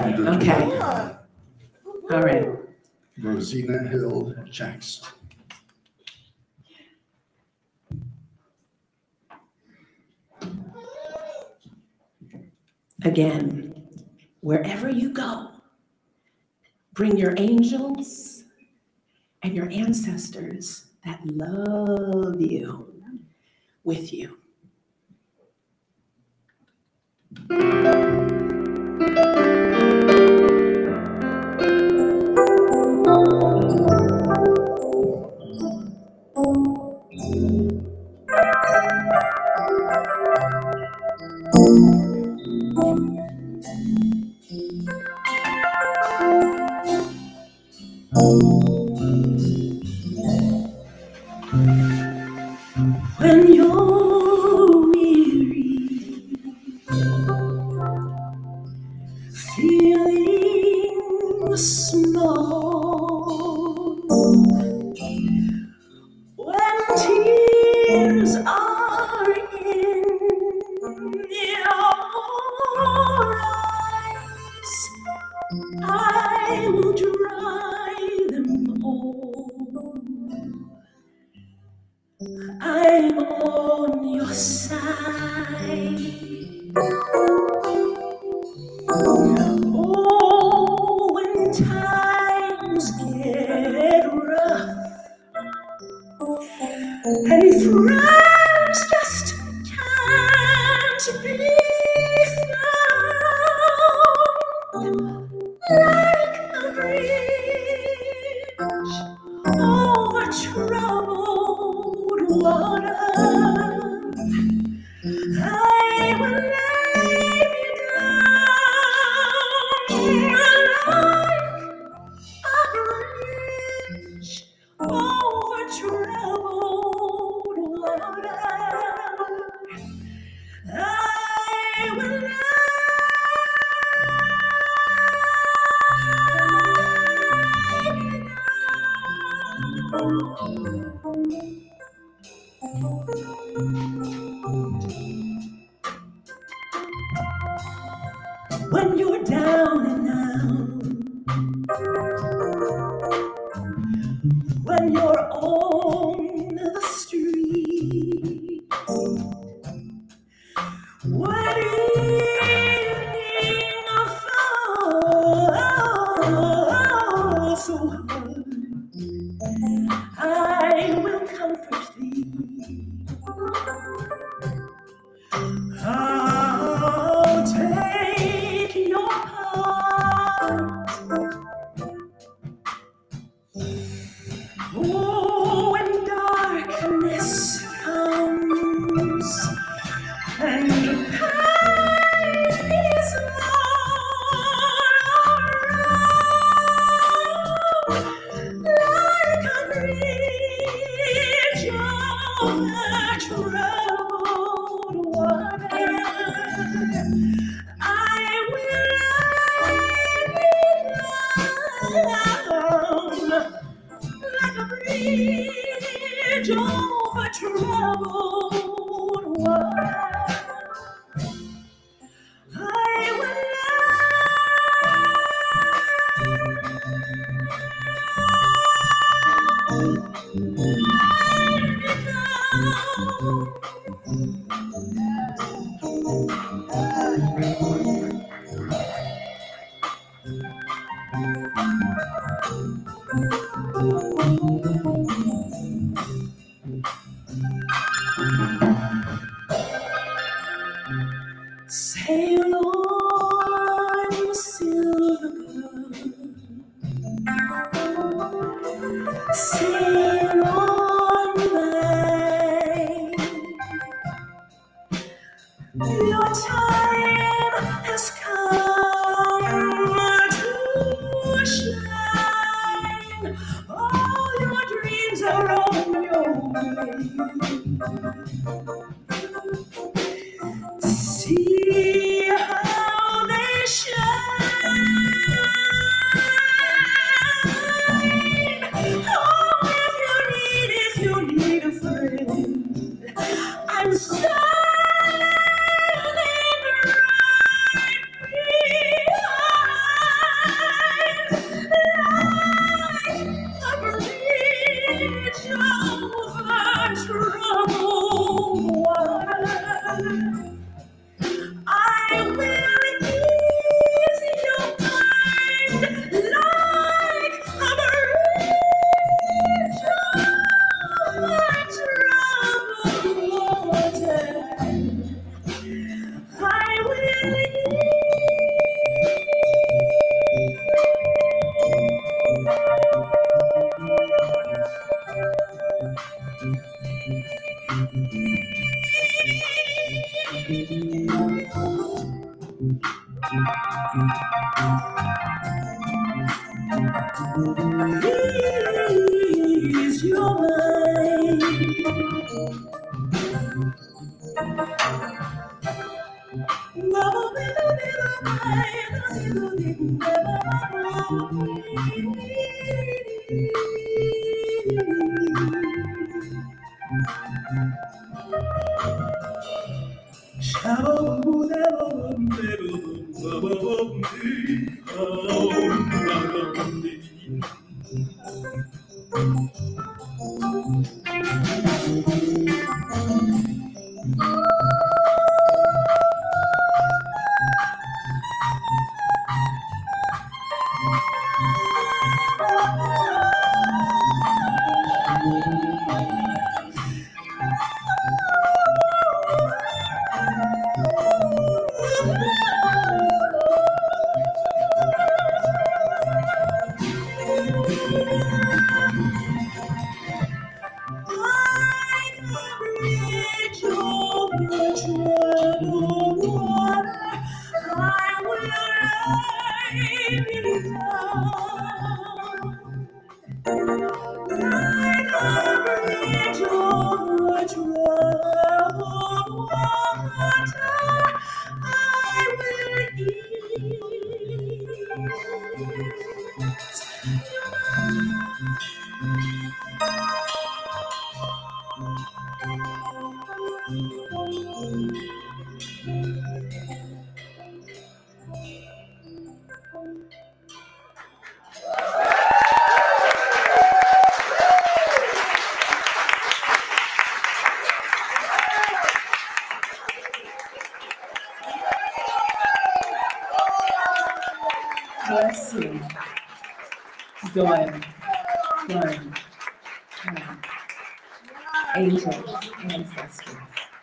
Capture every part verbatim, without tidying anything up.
Okay. All right. Rosina Hill Jackson. Again, wherever you go, bring your angels and your ancestors that love you with you. When you're weary, feeling small, when tears are in your eyes, I will dry them all. I'm on your side. Oh, when times get rough and friends just can't be found, like a bridge over troubled water, I will lay me down like a bridge over troubled water. I will lay when you're down and out, when you're on the street, when evening falls so hard, I will comfort thee. I'll take your part. Oh, when darkness comes and pain is all around, like a bridge over troubled water, I will lay me down like a bridge over troubled water. I will sail on, silver girl, sail on by. Your time has come to shine. All your dreams are on your way. Ease your mind. Bless you. Good. Good. Good. Angels, ancestors.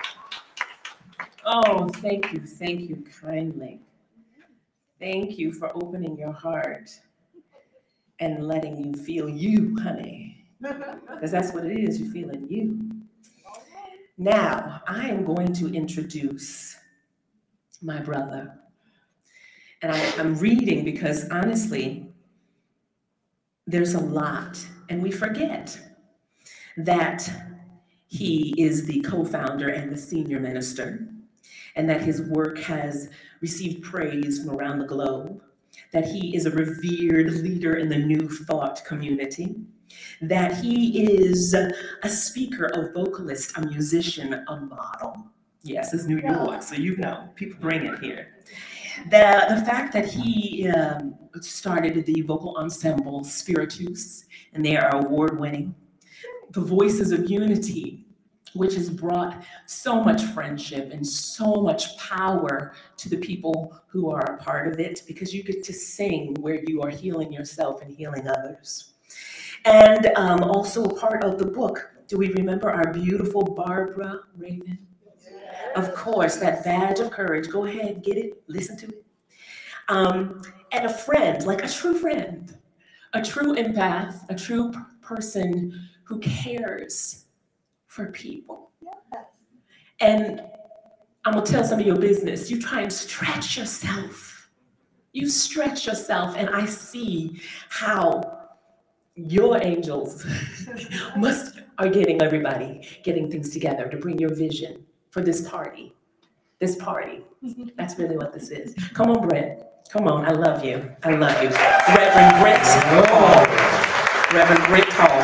Oh, thank you, thank you kindly. Thank you for opening your heart and letting you feel you, honey. Because that's what it is, you're feeling you. Now, I am going to introduce my brother. And I, I'm reading because honestly, there's a lot, and we forget that he is the co-founder and the senior minister, and that his work has received praise from around the globe, that he is a revered leader in the New Thought community, that he is a speaker, a vocalist, a musician, a model. Yes, it's New York, so you know, people bring it here. The, the fact that he um, started the vocal ensemble Spiritus, and they are award-winning. The Voices of Unity, which has brought so much friendship and so much power to the people who are a part of it, because you get to sing where you are healing yourself and healing others. And um, also a part of the book, do we remember our beautiful Barbara Raven? Of course, that badge of courage. Go ahead, get it, listen to it. Um, and a friend, like a true friend, a true empath, a true p- person who cares for people. And I'm gonna tell some of your business. You try and stretch yourself. You stretch yourself, and I see how your angels must are getting everybody, getting things together to bring your vision for this party. This party. That's really what this is. Come on, Brent. Come on. I love you. I love you. Reverend Brent Hall. Reverend Brent Hall.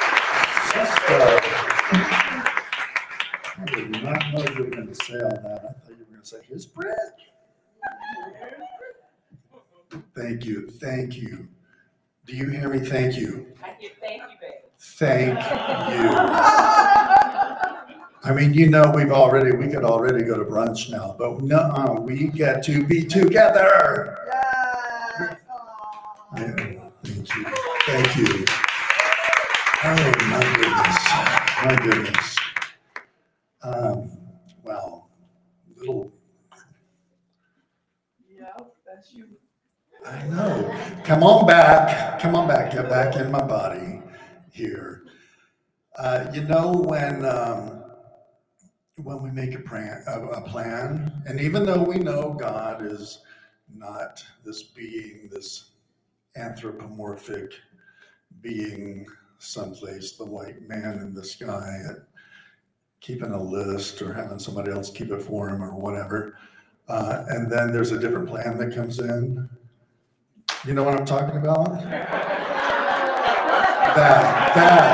I did not know you were going to say all that. I thought you were going to say, here's Brett. Thank you. Thank you. Do you hear me? Thank you. I hear thank you, baby. Thank you. I mean, you know, we've already, we could already go to brunch now, but no, we get to be together. Yes. Yeah, thank you. Thank you. Oh, my goodness. My goodness. Um, wow. Little, Yeah, that's you. I know. Come on back. Come on back. Get back in my body here. Uh, you know, when, um, when we make a plan, a, a plan, and even though we know God is not this being, this anthropomorphic being someplace, the white man in the sky, uh, keeping a list or having somebody else keep it for him or whatever. Uh, and then there's a different plan that comes in. You know what I'm talking about? That, that.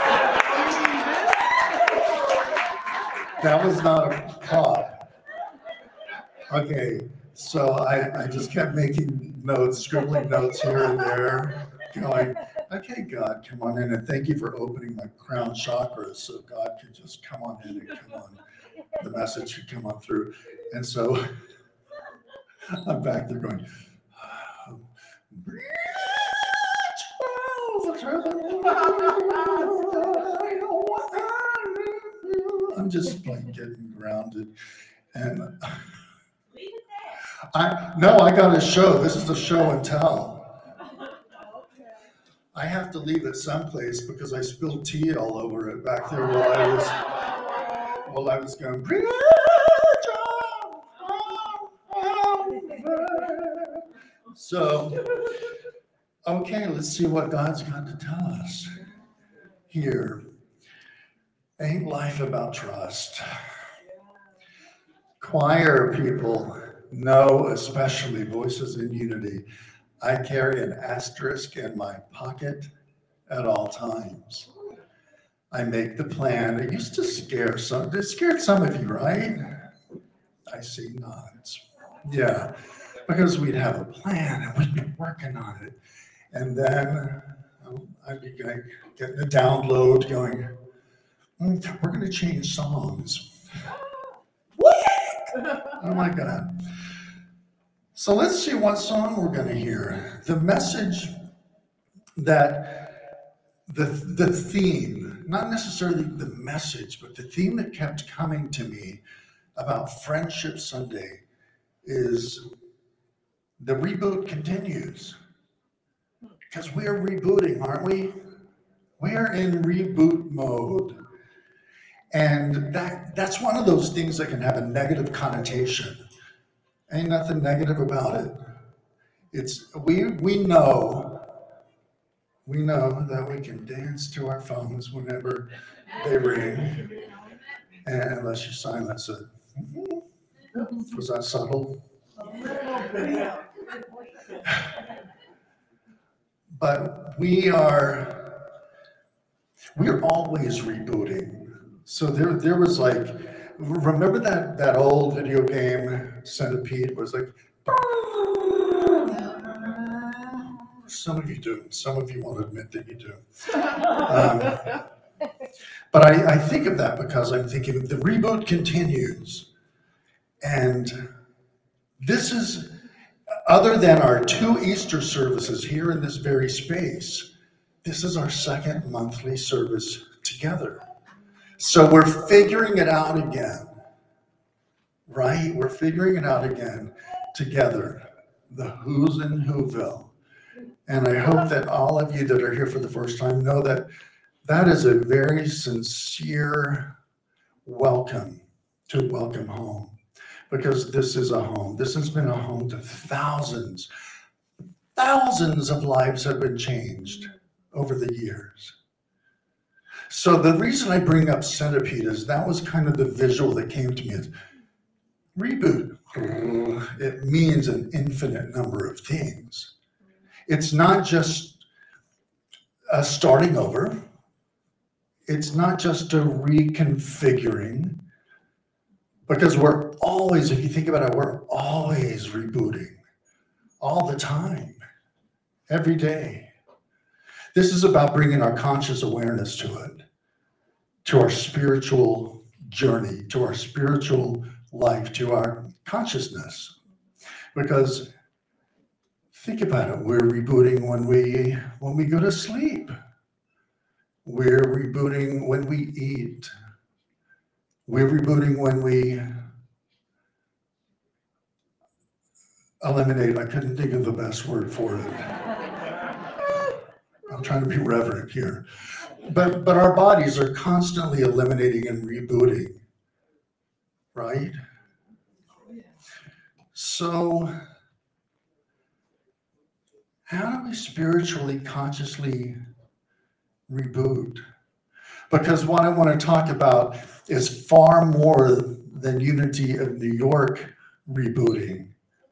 That was not a prop. Okay, so I, I just kept making notes, scribbling notes here and there, going, okay, God, come on in, and thank you for opening my crown chakras so God could just come on in and come on, the message could come on through. And so I'm back there going, I'm just like getting grounded. And I, no, I got a show. This is a show and tell. I have to leave it someplace because I spilled tea all over it back there while I was, while I was going, so, okay, let's see what God's got to tell us here. Ain't life about trust? Choir people know, especially Voices in Unity, I carry an asterisk in my pocket at all times. I make the plan. It used to scare some, it scared some of you, right? I see nods. Yeah, because we'd have a plan and we'd be working on it. And then um, I'd be like, getting a download going, mm, we're going to change songs. Oh my God. So let's see what song we're going to hear. The message that, the, the theme, not necessarily the message, but the theme that kept coming to me about Friendship Sunday is the reboot continues. Because we are rebooting, aren't we? We are in reboot mode. And that that's one of those things that can have a negative connotation. Ain't nothing negative about it. It's we we know, we know that we can dance to our phones whenever they ring. And unless you silence it. Was that subtle? But we are, we're always rebooting. So there, there was like, remember that, that old video game, Centipede, was like, some of you do, some of you won't admit that you do. Um, but I, I think of that because I'm thinking the reboot continues. And this is, other than our two Easter services here in this very space, this is our second monthly service together. So we're figuring it out again, right? We're figuring it out again together, the who's in Whoville. And I hope that all of you that are here for the first time know that that is a very sincere welcome to Welcome Home. Because this is a home. This has been a home to thousands, thousands of lives have been changed over the years. So the reason I bring up Centipede is that was kind of the visual that came to me is reboot. It means an infinite number of things. It's not just a starting over. It's not just a reconfiguring. Because we're always, if you think about it, we're always rebooting all the time, every day. This is about bringing our conscious awareness to it, to our spiritual journey, to our spiritual life, to our consciousness. Because think about it, we're rebooting when we when we go to sleep. We're rebooting when we eat. We're rebooting when we eliminate, I couldn't think of the best word for it. I'm trying to be reverent here. But but our bodies are constantly eliminating and rebooting, right? So how do we spiritually, consciously reboot? Because what I want to talk about is far more than Unity of New York rebooting.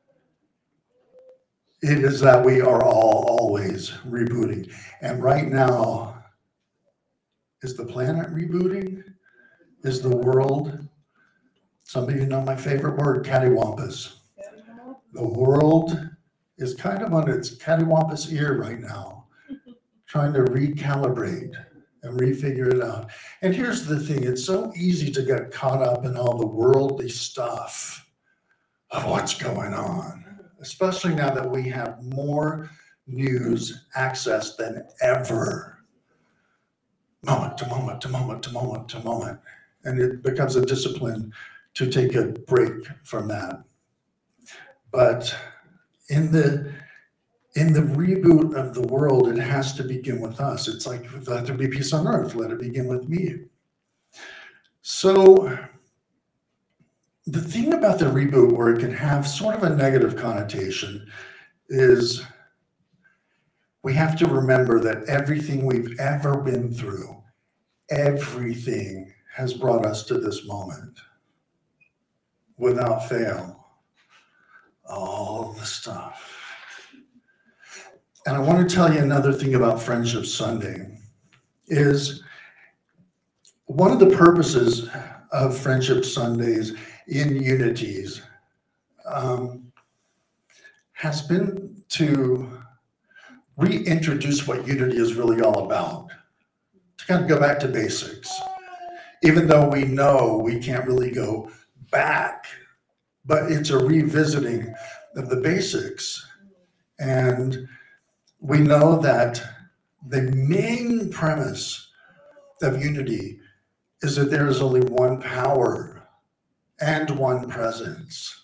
It is that we are all always rebooting. And right now, is the planet rebooting? Is the world? Some of you know my favorite word, cattywampus. The world is kind of on its cattywampus ear right now, trying to recalibrate and refigure it out. And here's the thing, it's so easy to get caught up in all the worldly stuff of what's going on, especially now that we have more news access than ever. Moment to moment to moment to moment to moment. And it becomes a discipline to take a break from that. But in the in the reboot of the world, it has to begin with us. It's like, let there be peace on earth, let it begin with me. So the thing about the reboot, where it can have sort of a negative connotation, is we have to remember that everything we've ever been through, everything has brought us to this moment without fail. All the stuff. And I want to tell you another thing about Friendship Sunday is one of the purposes of Friendship Sundays in Unities um, has been to reintroduce what Unity is really all about, to kind of go back to basics, even though we know we can't really go back, but it's a revisiting of the basics. And we know that the main premise of Unity is that there is only one power and one presence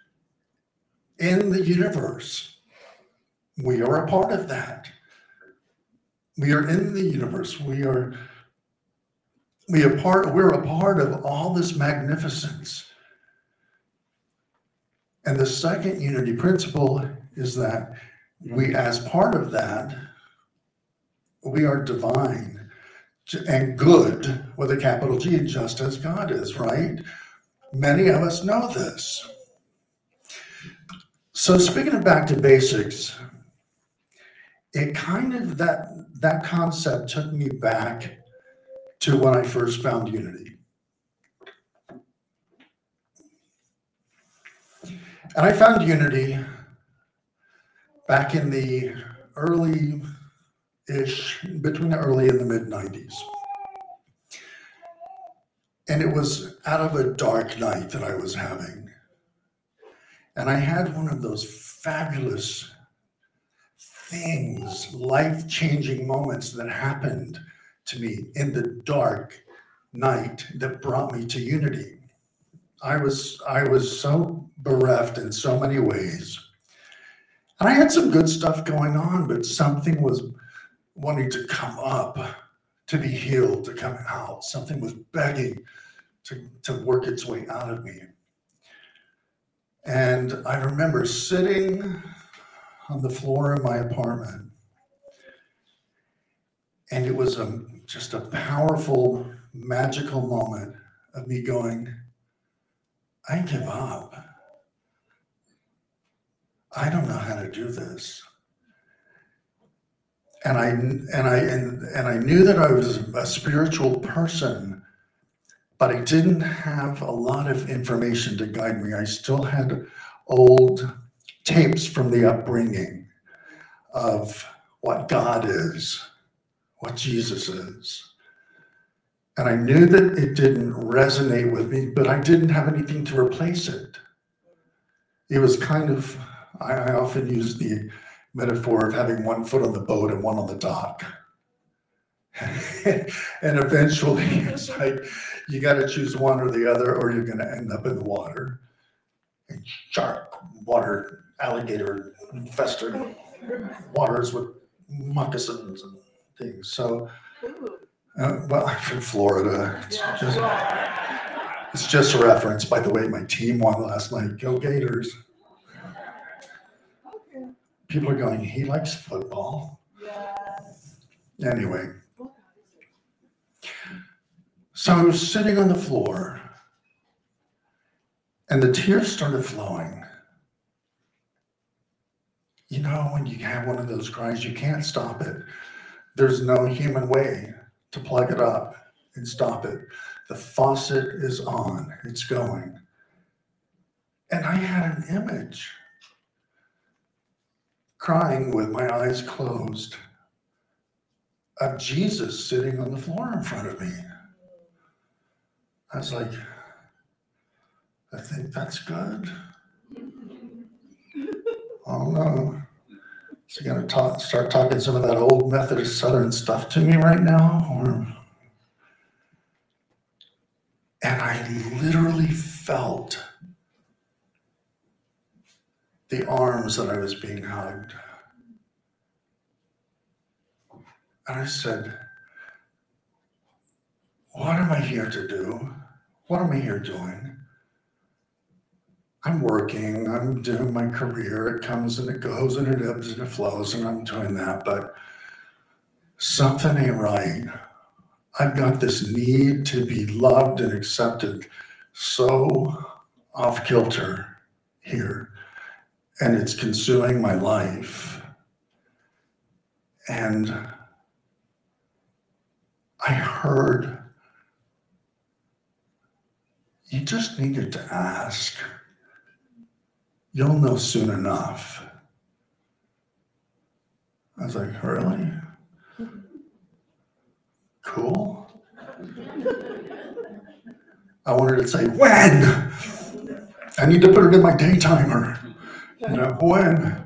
in the universe. We are a part of that. We are in the universe. We are we are part, we're a part of all this magnificence. And the second Unity principle is that we, as part of that, we are divine and good with a capital G, just as God is, right? Many of us know this. So speaking of back to basics, it kind of, that, that concept took me back to when I first found Unity. And I found Unity back in the early-ish, between the early and the mid nineties. And it was out of a dark night that I was having. And I had one of those fabulous things, life-changing moments that happened to me in the dark night that brought me to Unity. I was, I was so bereft in so many ways. And I had some good stuff going on, but something was wanting to come up, to be healed, to come out. Something was begging to, to work its way out of me. And I remember sitting on the floor of my apartment, and it was a, just a powerful, magical moment of me going, I give up. I don't know how to do this. And I and I and, and I knew that I was a spiritual person, but I didn't have a lot of information to guide me. I still had old tapes from the upbringing of what God is, what Jesus is. And I knew that it didn't resonate with me, but I didn't have anything to replace it. It was kind of, I, I often use the metaphor of having one foot on the boat and one on the dock. And eventually it's like, you got to choose one or the other, or you're going to end up in the water. And shark, water, alligator, infested waters with moccasins and things. So, uh, well, I'm from Florida. It's just, it's just a reference. By the way, my team won last night. Go Gators. People are going, he likes football. Yes. Anyway, so I was sitting on the floor and the tears started flowing. You know, when you have one of those cries, you can't stop it. There's no human way to plug it up and stop it. The faucet is on, it's going. And I had an image, crying with my eyes closed, of Jesus sitting on the floor in front of me. I was like, I think that's good. Oh no. Is he gonna talk, start talking some of that old Methodist Southern stuff to me right now? Or... And I literally felt the arms that I was being hugged. And I said, what am I here to do? What am I here doing? I'm working, I'm doing my career, it comes and it goes and it ebbs and it flows and I'm doing that, but something ain't right. I've got this need to be loved and accepted so off kilter here, and it's consuming my life. And I heard, you just needed to ask. You'll know soon enough. I was like, really? Cool. I wanted to say, when? I need to put it in my day timer. You know, when?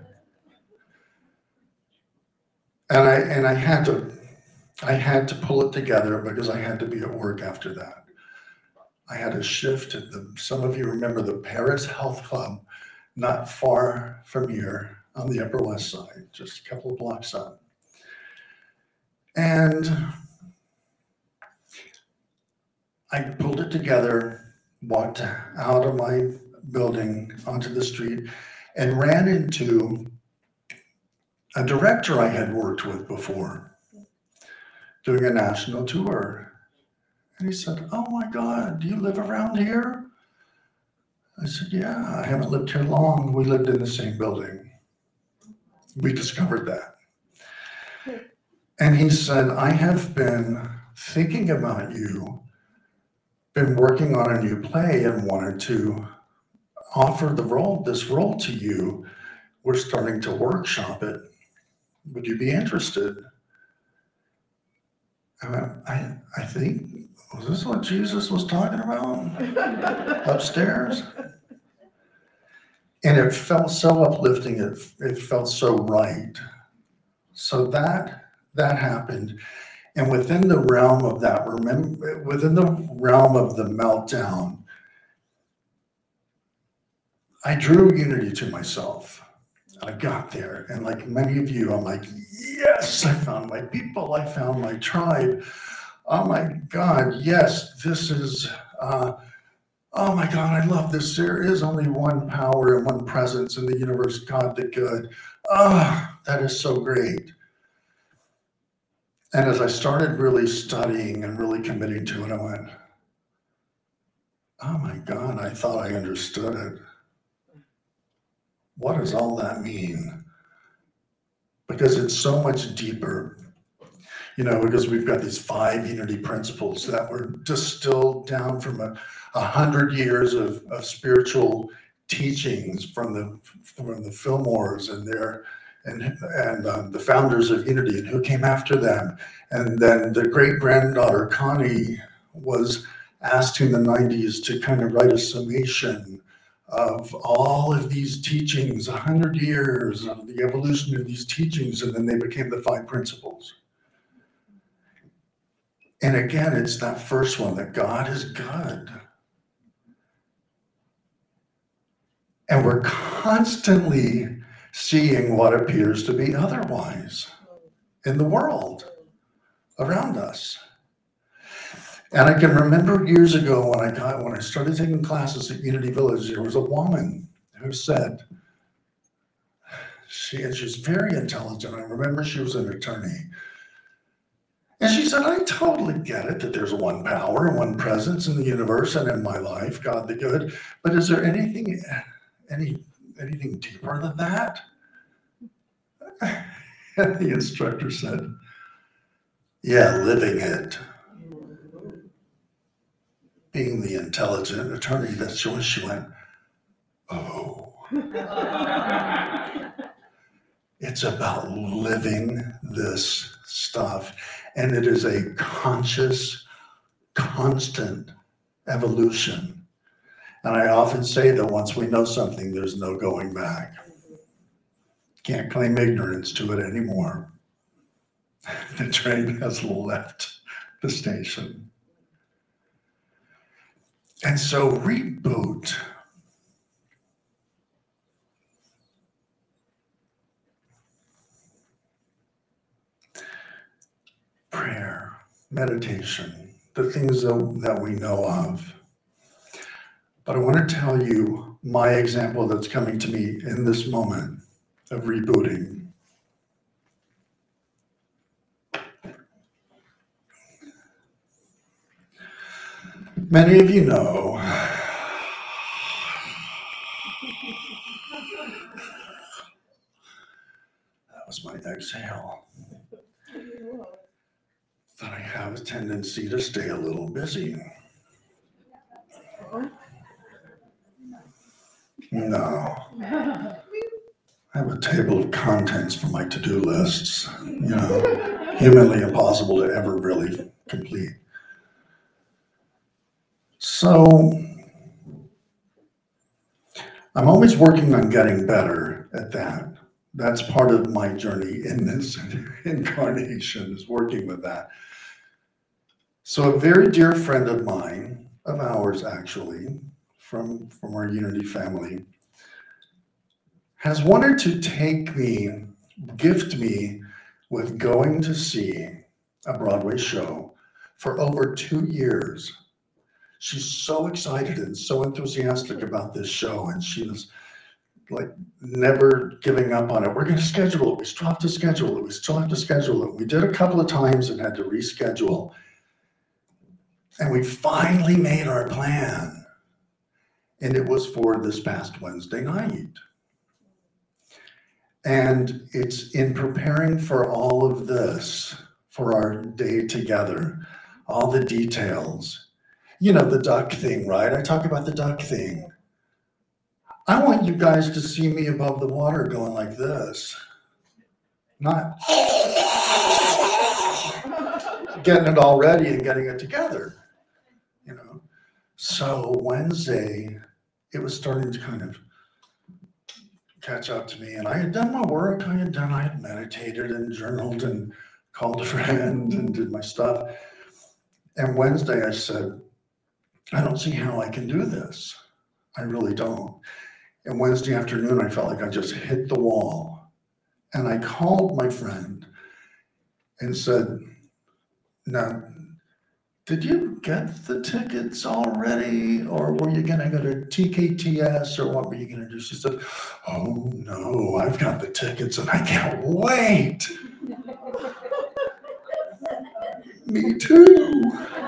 And I and I had to I had to pull it together because I had to be at work after that. I had a shift at the, some of you remember the Paris Health Club, not far from here on the Upper West Side, just a couple of blocks up. And I pulled it together, walked out of my building onto the street, and ran into a director I had worked with before, doing a national tour. And he said, oh my God, do you live around here? I said, yeah, I haven't lived here long. We lived in the same building. We discovered that. And he said, I have been thinking about you, been working on a new play and wanted to offer the role, this role to you. We're starting to workshop it. Would you be interested? I went, I, I think, was this what Jesus was talking about upstairs? And it felt so uplifting. It, it felt so right. So that, that happened. And within the realm of that, remember, within the realm of the meltdown, I drew unity to myself. I got there, and like many of you, I'm like, yes, I found my people, I found my tribe. Oh my God, yes, this is, uh, oh my God, I love this. There is only one power and one presence in the universe, God the good. Ah, oh, that is so great. And as I started really studying and really committing to it, I went, oh my God, I thought I understood it. What does all that mean? Because it's so much deeper, you know, because we've got these five unity principles that were distilled down from a, a hundred years of, of spiritual teachings from the from the Fillmores and their and and um, the founders of Unity and who came after them. And then the great granddaughter Connie was asked in the nineties to kind of write a summation of all of these teachings, a hundred years of the evolution of these teachings, and then they became the five principles. And again, it's that first one, that God is good. And we're constantly seeing what appears to be otherwise in the world around us. And I can remember years ago when I got, when I started taking classes at Unity Village, there was a woman who said, she, and she's very intelligent. I remember she was an attorney. And she said, I totally get it that there's one power and one presence in the universe and in my life, God the good. But is there anything, any, anything deeper than that? And the instructor said, yeah, living it. Being the intelligent attorney that she was, she went, oh. It's about living this stuff. And it is a conscious, constant evolution. And I often say that once we know something, there's no going back. Can't claim ignorance to it anymore. The train has left the station. And so reboot. Prayer, meditation, the things that, that we know of. But I want to tell you my example that's coming to me in this moment of rebooting. Many of you know that was my exhale. That I have a tendency to stay a little busy. No. I have a table of contents for my to-do lists, you know, humanly impossible to ever really complete. So I'm always working on getting better at that. That's part of my journey in this incarnation, is working with that. So a very dear friend of mine, of ours actually, from, from our Unity family, has wanted to take me, gift me with going to see a Broadway show for over two years. She's so excited and so enthusiastic about this show, and she was like never giving up on it. We're going to schedule it. We still have to schedule it. We still have to schedule it. We did a couple of times and had to reschedule. And we finally made our plan. And it was for this past Wednesday night. And it's in preparing for all of this, for our day together, all the details. You know, the duck thing, right? I talk about the duck thing. I want you guys to see me above the water going like this. Not getting it all ready and getting it together, you know. So Wednesday, it was starting to kind of catch up to me, and I had done my work. I had done, I had meditated and journaled and called a friend and did my stuff. And Wednesday I said, I don't see how I can do this. I really don't. And Wednesday afternoon, I felt like I just hit the wall. And I called my friend and said, now, did you get the tickets already? Or were you gonna go to T K T S, or what were you gonna do? She said, oh no, I've got the tickets and I can't wait. Me too.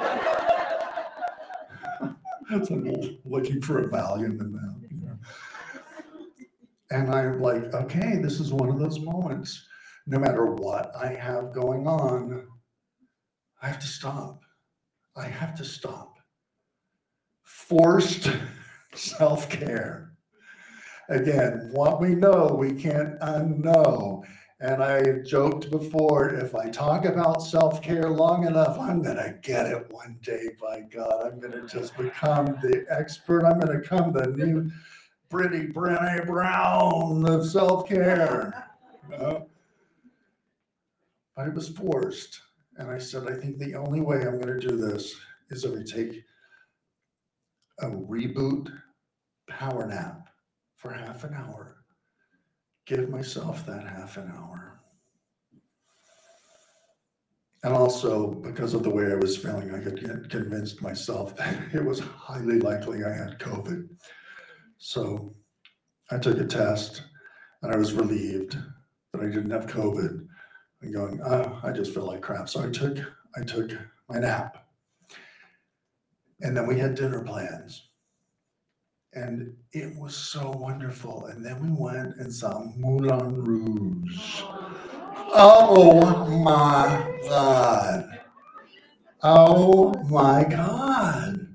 That's I'm looking for a Valium in that. You know? And I'm like, okay, this is one of those moments. No matter what I have going on, I have to stop. I have to stop. Forced self-care. Again, what we know, we can't unknow. And I joked before, if I talk about self-care long enough, I'm going to get it one day, by God. I'm going to just become the expert. I'm going to become the new pretty Brené Brown of self-care. You know? But it was forced. And I said, I think the only way I'm going to do this is if I take a reboot power nap for half an hour. Give myself that half an hour. And also, because of the way I was feeling, I had convinced myself that it was highly likely I had COVID. So I took a test. and I was relieved that I didn't have COVID. And going, oh, I just feel like crap. So I took I took my nap. And then we had dinner plans. And it was so wonderful. And then we went and saw Moulin Rouge. Oh my God. Oh my God.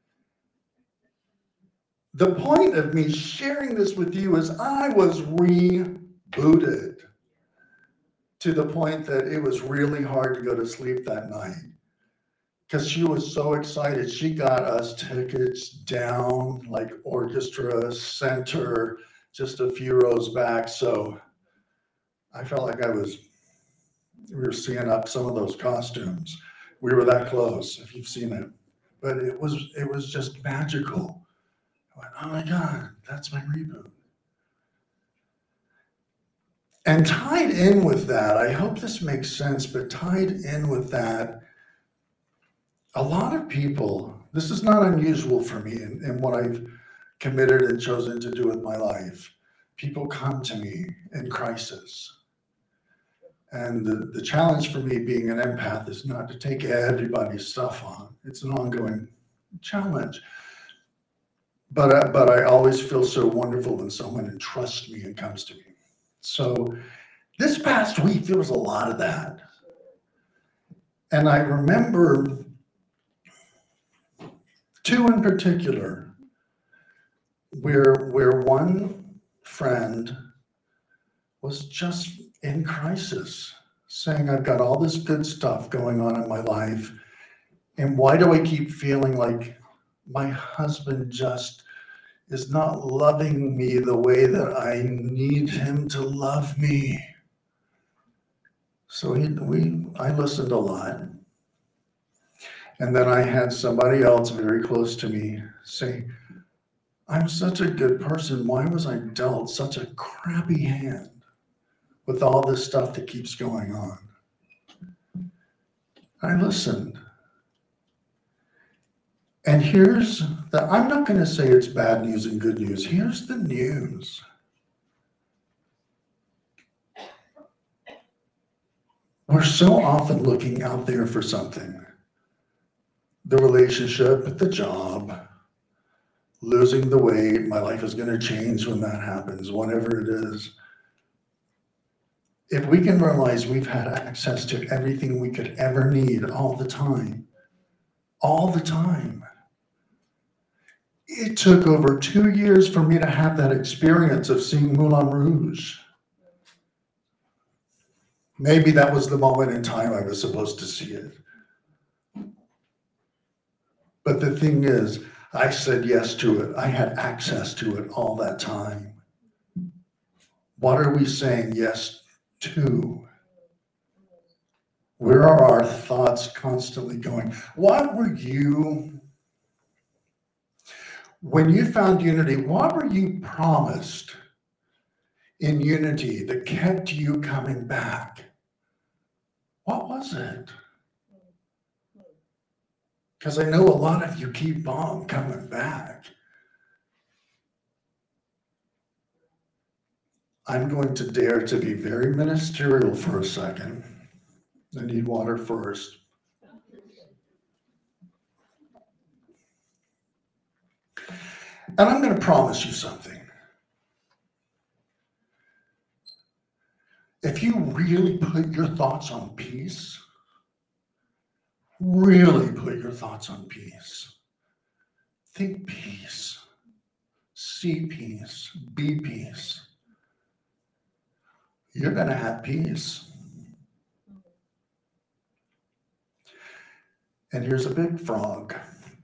The point of me sharing this with you is I was rebooted to the point that it was really hard to go to sleep that night because she was so excited. She got us tickets down, like orchestra center, just a few rows back. So I felt like I was, we were seeing up some of those costumes. We were that close, if you've seen it. But it was, it was just magical. I went, oh my God, that's my reboot. And tied in with that, I hope this makes sense, but tied in with that, a lot of people, this is not unusual for me in, in what I've committed and chosen to do with my life. People come to me in crisis. And the, the challenge for me being an empath is not to take everybody's stuff on. It's an ongoing challenge. But, uh, but I always feel so wonderful when someone entrusts me and comes to me. So this past week, there was a lot of that. And I remember two in particular, where, where one friend was just in crisis, saying, I've got all this good stuff going on in my life, and why do I keep feeling like my husband just is not loving me the way that I need him to love me? So he, we, I listened a lot. And then I had somebody else very close to me say, I'm such a good person. Why was I dealt such a crappy hand with all this stuff that keeps going on? I listened. And here's the, I'm not going to say it's bad news and good news. Here's the news. We're so often looking out there for something. The relationship, the job, losing the weight, my life is going to change when that happens, whatever it is. If we can realize we've had access to everything we could ever need all the time, all the time. It took over two years for me to have that experience of seeing Moulin Rouge. Maybe that was the moment in time I was supposed to see it. But the thing is, I said yes to it. I had access to it all that time. What are we saying yes to? Where are our thoughts constantly going? What were you, when you found unity, what were you promised in unity that kept you coming back? What was it? Because I know a lot of you keep on coming back. I'm going to dare to be very ministerial for a second. I need water first. And I'm going to promise you something. If you really put your thoughts on peace, really put your thoughts on peace, think peace, see peace, be peace, you're going to have peace. And here's a big frog.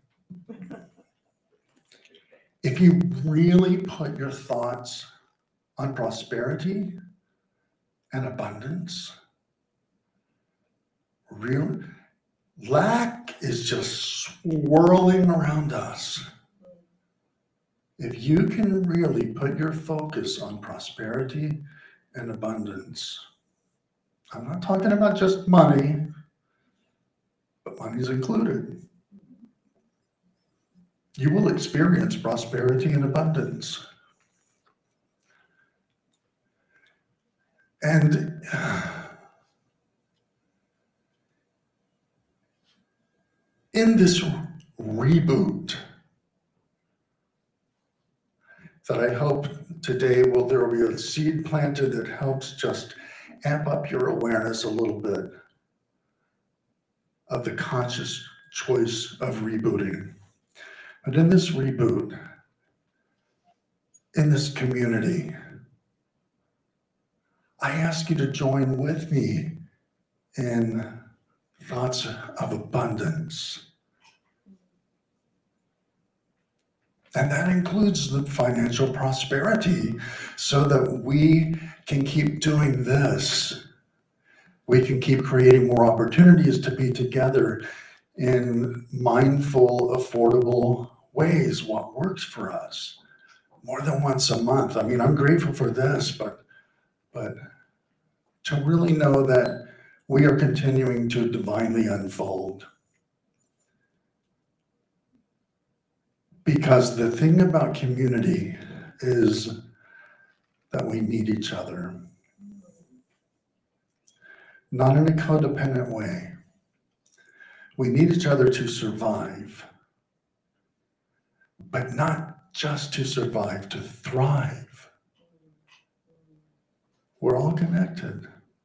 If you really put your thoughts on prosperity and abundance, real lack is just swirling around us. If you can really put your focus on prosperity and abundance, I'm not talking about just money, but money's included. You will experience prosperity and abundance. And in this reboot that I hope today will there will be a seed planted that helps just amp up your awareness a little bit of the conscious choice of rebooting. But in this reboot, in this community, I ask you to join with me in thoughts of abundance. And that includes the financial prosperity so that we can keep doing this. We can keep creating more opportunities to be together in mindful, affordable ways, what works for us. More than once a month. I mean, I'm grateful for this, but, but to really know that we are continuing to divinely unfold. Because the thing about community is that we need each other. Not in a codependent way. We need each other to survive, but not just to survive, to thrive. We're all connected.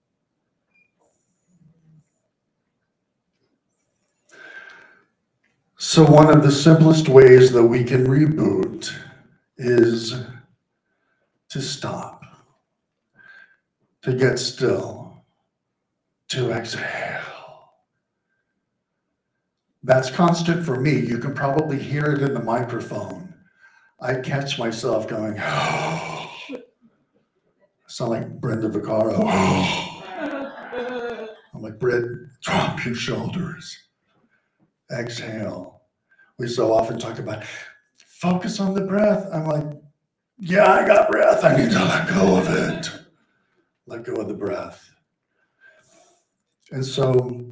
So one of the simplest ways that we can reboot is to stop, to get still, to exhale. That's constant for me. You can probably hear it in the microphone. I catch myself going, oh. I sound like Brenda Vaccaro. Oh. I'm like, Brett, drop your shoulders. Exhale. We so often talk about focus on the breath. I'm like, yeah, I got breath. I need to let go of it. Let go of the breath. And so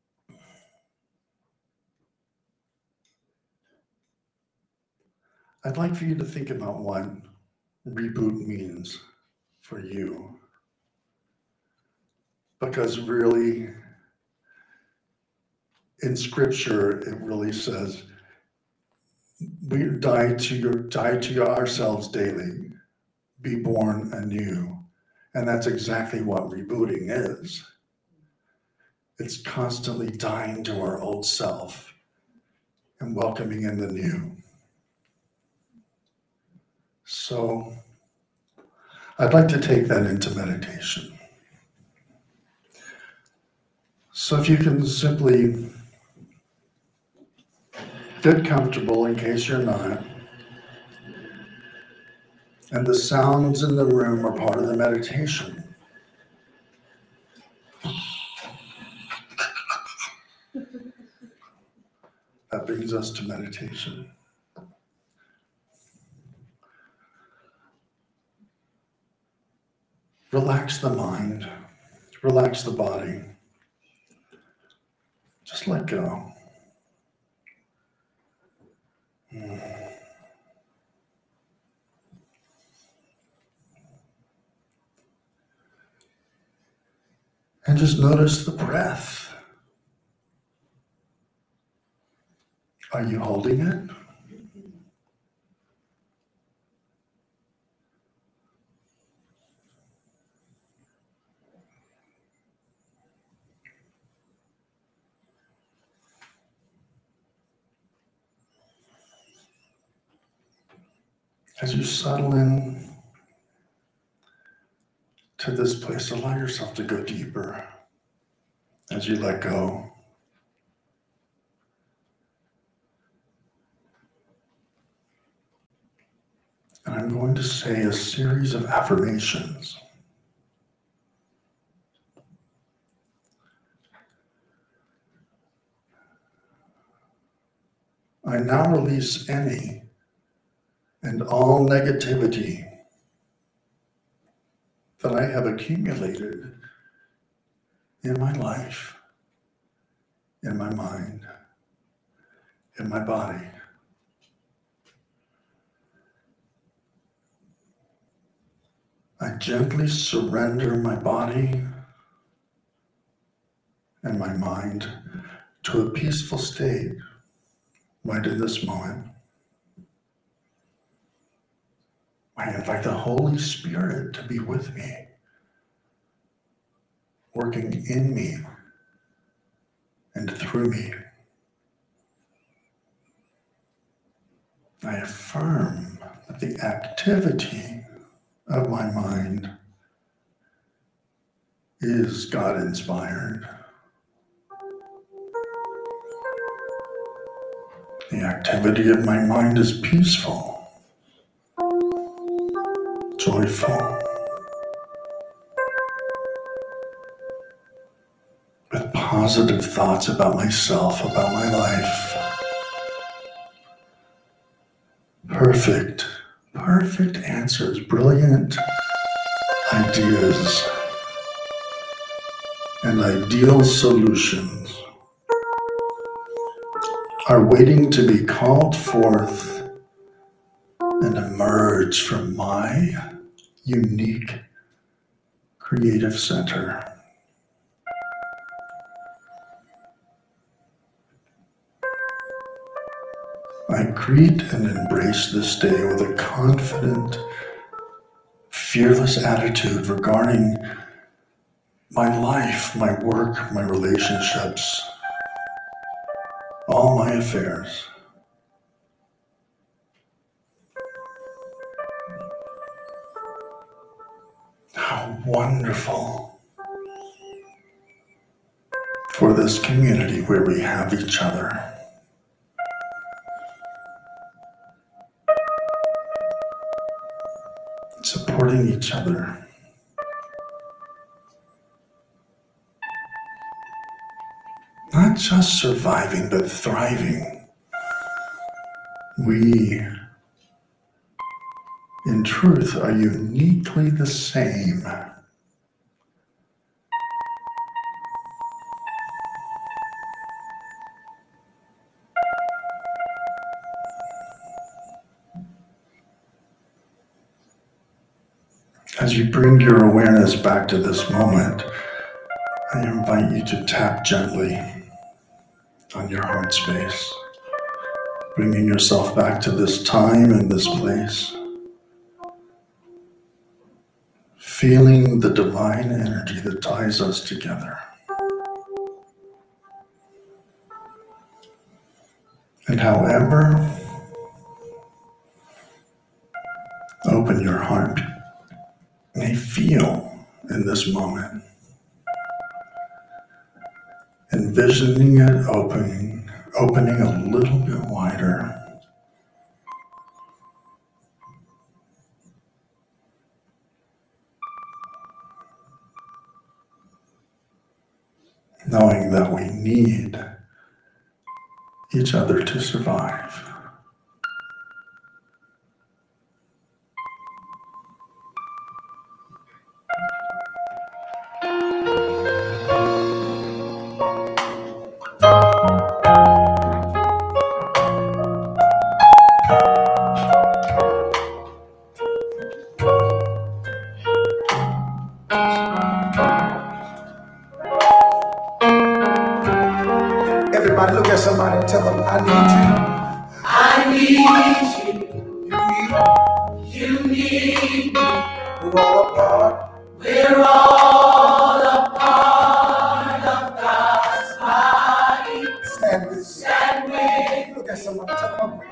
I'd like for you to think about what reboot means for you. Because really, in scripture, it really says, we die to your die to ourselves daily, be born anew. And that's exactly what rebooting is. It's constantly dying to our old self and welcoming in the new. So I'd like to take that into meditation. So if you can simply get comfortable in case you're not, and the sounds in the room are part of the meditation. That brings us to meditation. Relax the mind, relax the body. Just let go. And just notice the breath. Are you holding it? As you settle in to this place, allow yourself to go deeper as you let go. And I'm going to say a series of affirmations. I now release any and all negativity that I have accumulated in my life, in my mind, in my body. I gently surrender my body and my mind to a peaceful state right in this moment. I invite the Holy Spirit to be with me, working in me and through me. I affirm that the activity of my mind is God-inspired. The activity of my mind is peaceful, joyful, with positive thoughts about myself, about my life. Perfect, perfect answers, brilliant ideas, and ideal solutions are waiting to be called forth and emerge from my unique creative center. I greet and embrace this day with a confident, fearless attitude regarding my life, my work, my relationships, all my affairs. How wonderful for this community where we have each other. Supporting each other. Not just surviving, but thriving. We, in truth, are uniquely the same. As you bring your awareness back to this moment, I invite you to tap gently on your heart space, bringing yourself back to this time and this place, feeling the divine energy that ties us together. And however open your heart may feel in this moment, envisioning it opening, opening a little bit wider. Knowing that we need each other to survive. Everybody look at somebody and tell them, I need you. I need you. You need me. You need me. We're all a part. We're all a part of God's body. Stand with me. Stand with Look at somebody and tell them,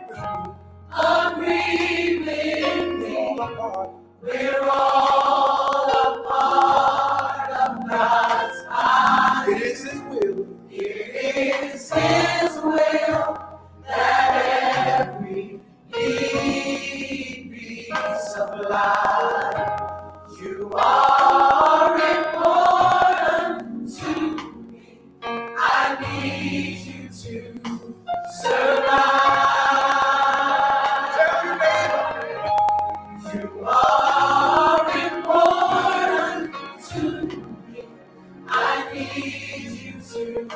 agree with agree with me. me. We're all a part. We're all a part of God's body. It is His will. It is His will that every need be supplied. You are important to me. I need you to survive. Tell your neighbor. You are important to me. I need you to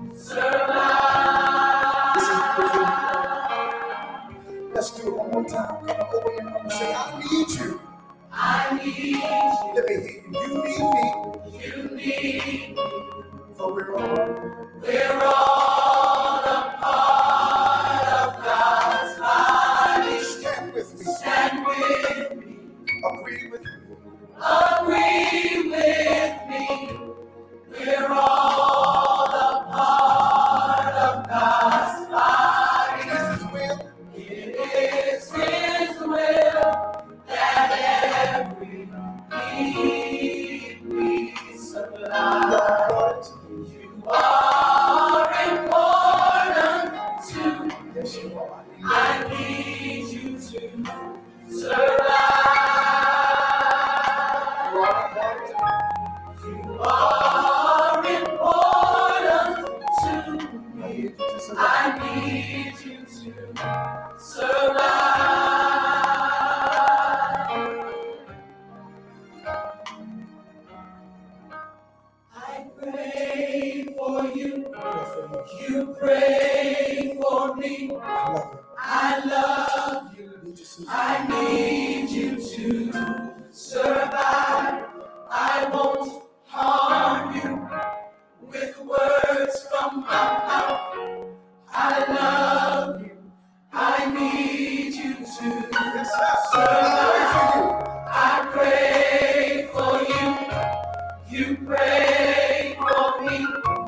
survive. This is perfect. Let's do it one more time. Come on, open your mouth and say, I need you. I need you. Let me hear you. You need me. You need me. For we're all. We're all a part of God's body. Stand with me. Stand with me. Agree with me. Agree with me. We're all a part of God's body. It is His will. It is His will that every need be supplied. You are important to me. Yes, you are. I need you to survive. You are important to me. I need you to survive. I pray for you. You pray for me. I love you. I love you. I need you to survive. I won't harm you with words from my mouth. I love you. I need you to survive. I pray for you. You pray for me.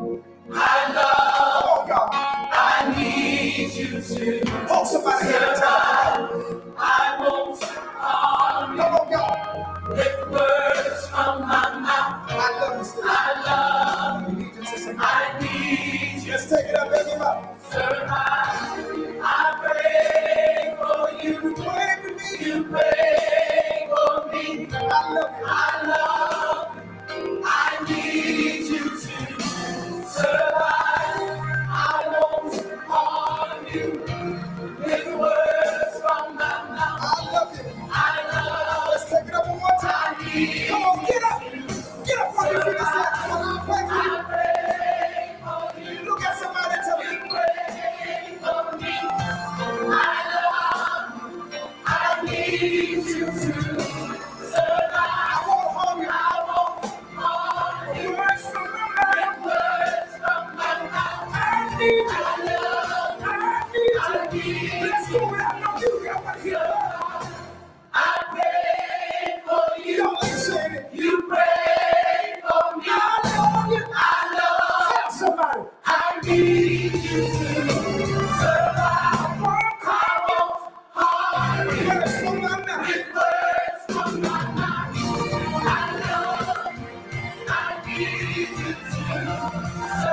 I love you. I need you to Hold somebody here and tell survive. I won't harm them. you Come on, y'all. with words from my mouth. I love you. Still. I love you. We need you to survive. I need you Let's take it up, everybody. to survive. I pray for you. Pray with me. You pray for me. I love you. I love you. I need you to survive. I won't harm you with words from my mouth. I love you. I love Let's take it up one more time. I need Come on, get up. Get up on your feet and say, come on, I'll pray for you. I pray for you. Look at somebody and tell me. You pray for me. I love you. I need you to survive. I won't harm you. I won't harm you Words from my mouth. with words from my mouth. I need you. I love you. I need I you. need Let's you do it. I know you got one to here. survive. I pray for you. Y'all ain't saying it. You pray for me. I love you. I love Tell somebody. I need you to survive. I won't harm you Words from my mouth. with words from my mouth. I love I need you to survive.